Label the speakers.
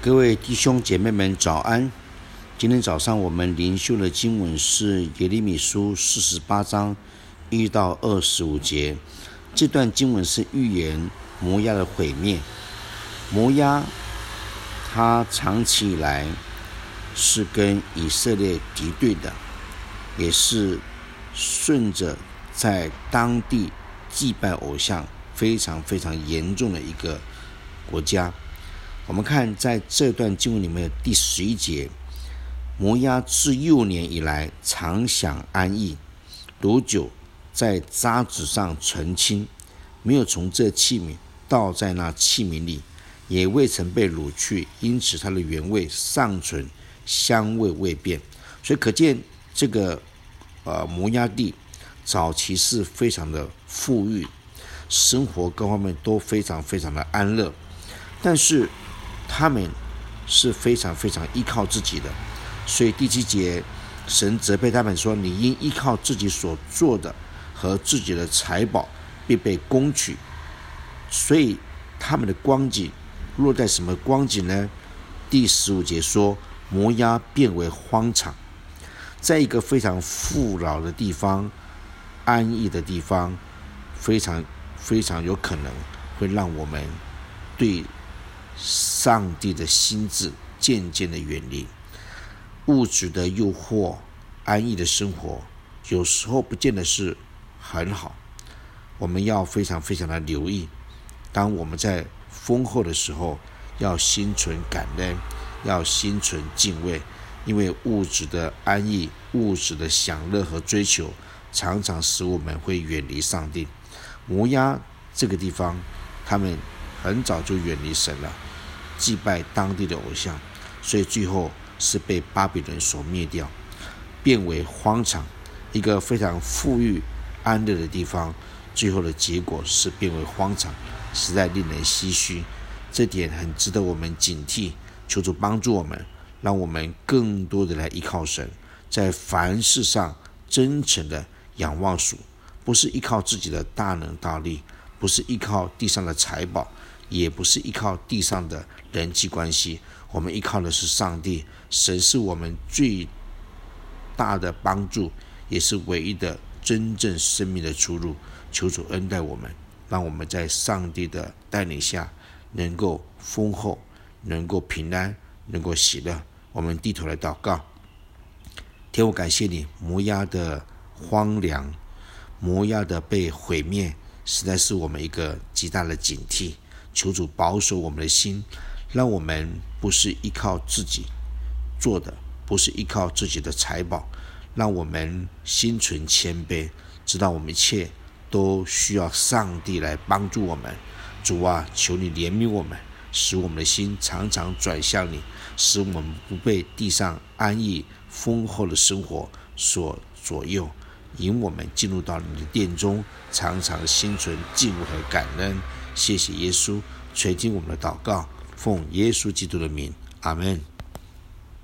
Speaker 1: 各位弟兄姐妹们早安。今天早上我们灵修的经文是耶利米书48章1到25节。这段经文是预言摩押的毁灭。摩押他长期以来是跟以色列敌对的，也是顺着在当地祭拜偶像非常非常严重的一个国家。我们看在这段经文里面的第11节，摩押自幼年以来常享安逸，如酒在渣滓上澄清，没有从这器皿倒在那器皿里，也未曾被掳去，因此它的原味尚存，香味未变。所以可见这个摩押地早期是非常的富裕，生活各方面都非常非常的安乐，但是他们是非常非常依靠自己的。所以第7节神责备他们说，你因依靠自己所做的和自己的财宝必被攻取。所以他们的光景落在什么光景呢？第15节说，摩押变为荒场。在一个非常富饶的地方，安逸的地方，非常非常有可能会让我们对上帝的心志渐渐的远离。物质的诱惑，安逸的生活有时候不见得是很好，我们要非常非常的留意。当我们在丰厚的时候，要心存感恩，要心存敬畏，因为物质的安逸，物质的享乐和追求常常使我们会远离上帝。摩押这个地方，他们很早就远离神了，祭拜当地的偶像，所以最后是被巴比伦所灭掉，变为荒场。一个非常富裕安乐的地方，最后的结果是变为荒场，实在令人唏嘘。这点很值得我们警惕，求主帮助我们，让我们更多的来依靠神，在凡事上真诚的仰望主，不是依靠自己的大能大力，不是依靠地上的财宝，也不是依靠地上的人际关系，我们依靠的是上帝。神是我们最大的帮助，也是唯一的真正生命的出路。求主恩待我们，让我们在上帝的带领下能够丰厚，能够平安，能够喜乐。我们低头来祷告。天父，感谢你，摩押的荒凉，摩押的被毁灭，实在是我们一个极大的警惕。求主保守我们的心，让我们不是依靠自己做的，不是依靠自己的财宝，让我们心存谦卑，知道我们一切都需要上帝来帮助我们。主啊，求你怜悯我们，使我们的心常常转向你，使我们不被地上安逸丰厚的生活所左右，引我们进入到你的殿中，常常心存敬畏和感恩。谢谢耶稣，垂听我们的祷告，奉耶稣基督的名，阿们。